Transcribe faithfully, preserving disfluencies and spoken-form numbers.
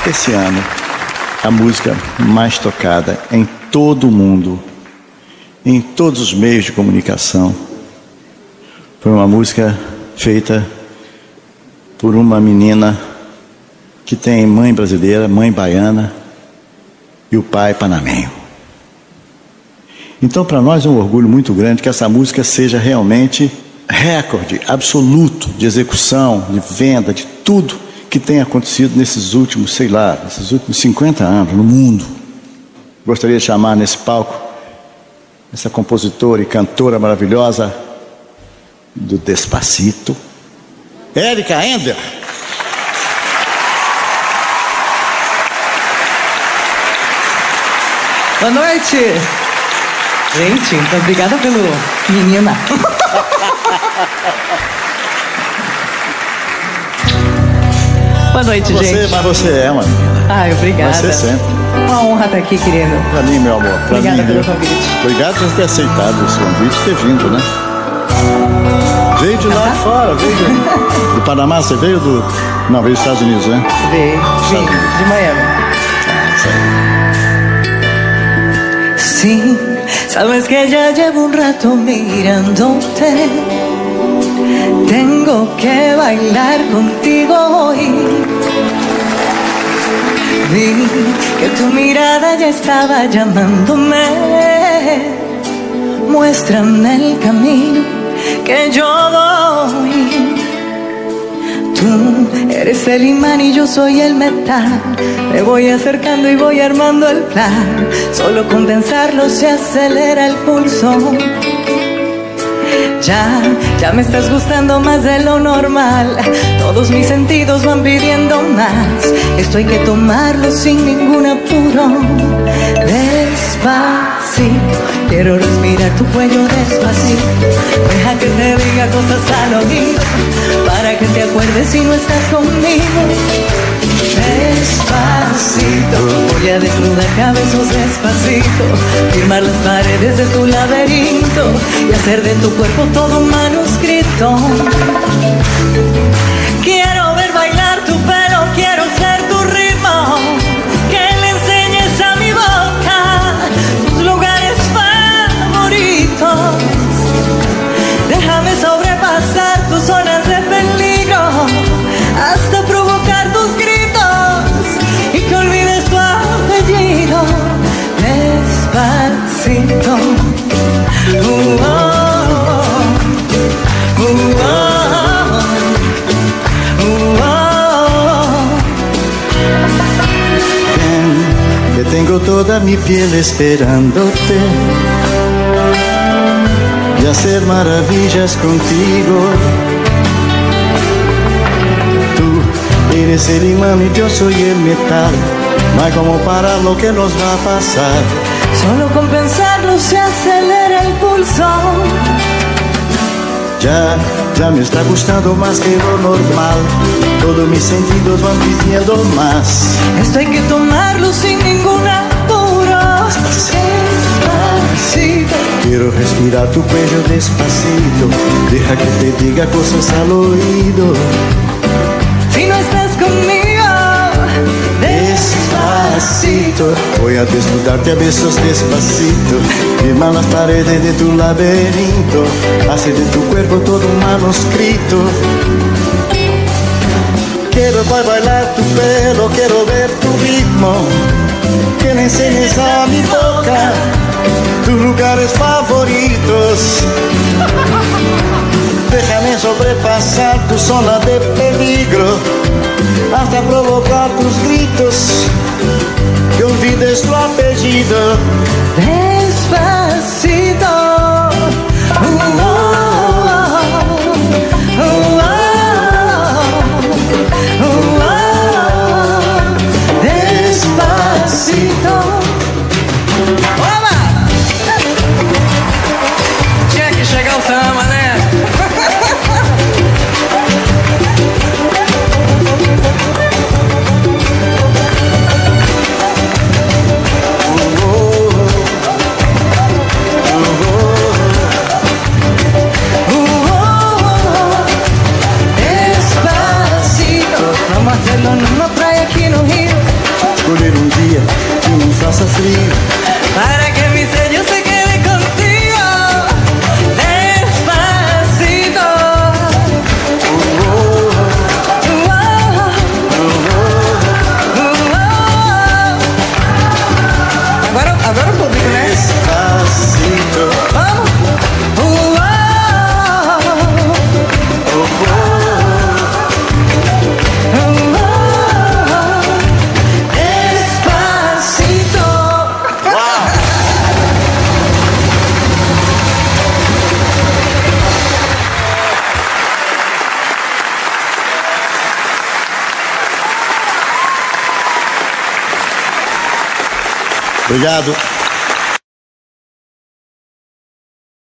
esse ano, a música mais tocada em todo o mundo, em todos os meios de comunicação, foi uma música feita por uma menina que tem mãe brasileira, mãe baiana e o pai panamenho. Então, para nós é um orgulho muito grande que essa música seja realmente recorde absoluto de execução, de venda, de tudo que tem acontecido nesses últimos, sei lá, nesses últimos cinquenta anos no mundo. Gostaria de chamar nesse palco essa compositora e cantora maravilhosa do Despacito, Érica Ender. Boa noite. Gente, muito obrigada pelo menina. Boa noite, você, gente. Mas você é uma menina. Ai, obrigada. Você sempre. Uma honra estar aqui, querido. Pra mim, meu amor. Pra obrigada mim, pelo viu? convite. Obrigado por ter aceitado esse convite e ter vindo, né? Veio de lá de fora, veio de... do Panamá, você veio do... Não, veio dos Estados Unidos, né? Veio, vim, de Miami. Sí, sabes que ya llevo un rato mirándote. Tengo que bailar contigo hoy. Vi que tu mirada ya estaba llamándome. Muéstrame el camino que yo voy. Tú eres el imán y yo soy el metal. Me voy acercando y voy armando el plan. Solo con pensarlo se acelera el pulso. Ya, ya me estás gustando más de lo normal. Todos mis sentidos van pidiendo más. Esto hay que tomarlo sin ningún apuro. Despacito, quiero respirar tu cuello despacito. Deja que te diga cosas al oído, para que te acuerdes si no estás conmigo. Despacito, voy a desnudar cabezos despacito, firmar las paredes de tu laberinto y hacer de tu cuerpo todo un manuscrito. Quiero ver bailar tu pelo, quiero ser tu ritmo, que le enseñes a mi boca tus lugares favoritos. Déjame sobrepasar tus zonas de peligro hasta provocar tus gritos y que olvides tu apellido. Despacito. Uh, oh, uh, oh, uh, oh. Ven, que tengo toda mi piel esperándote y hacer maravillas contigo. Tú eres el imán y yo soy el metal. No hay como parar lo que nos va a pasar. Solo con pensarlo se acelera el pulso. Ya, ya me está gustando más que lo normal. Todos mis sentidos van pidiendo más. Esto hay que tomarlo sin ningún apuro. Despacito. Quiero respirar tu cuello despacito. Deja que te diga cosas al oído. Si no estás conmigo, despacito, voy a desnudarte a besos despacito, firmar las paredes de tu laberinto, hacer de tu cuerpo todo un manuscrito. Quiero bailar tu pelo, quiero ver tu ritmo, que le enseñes a mi boca tus lugares favoritos. Déjame sobrepasar tu zona de peligro hasta provocar tus gritos, que olvides tu apellido. Despacito. Uh, oh, uh, oh, uh, oh. Despacito. Oba! Tinha que chegar o samba, né? contigo. Para que mi sello se quede contigo. Despacito. Uh, oh, uh, oh, uh, agora, agora o público, né? Despacito. Vamos. Uh, oh, Oh, oh. despacito. Obrigado.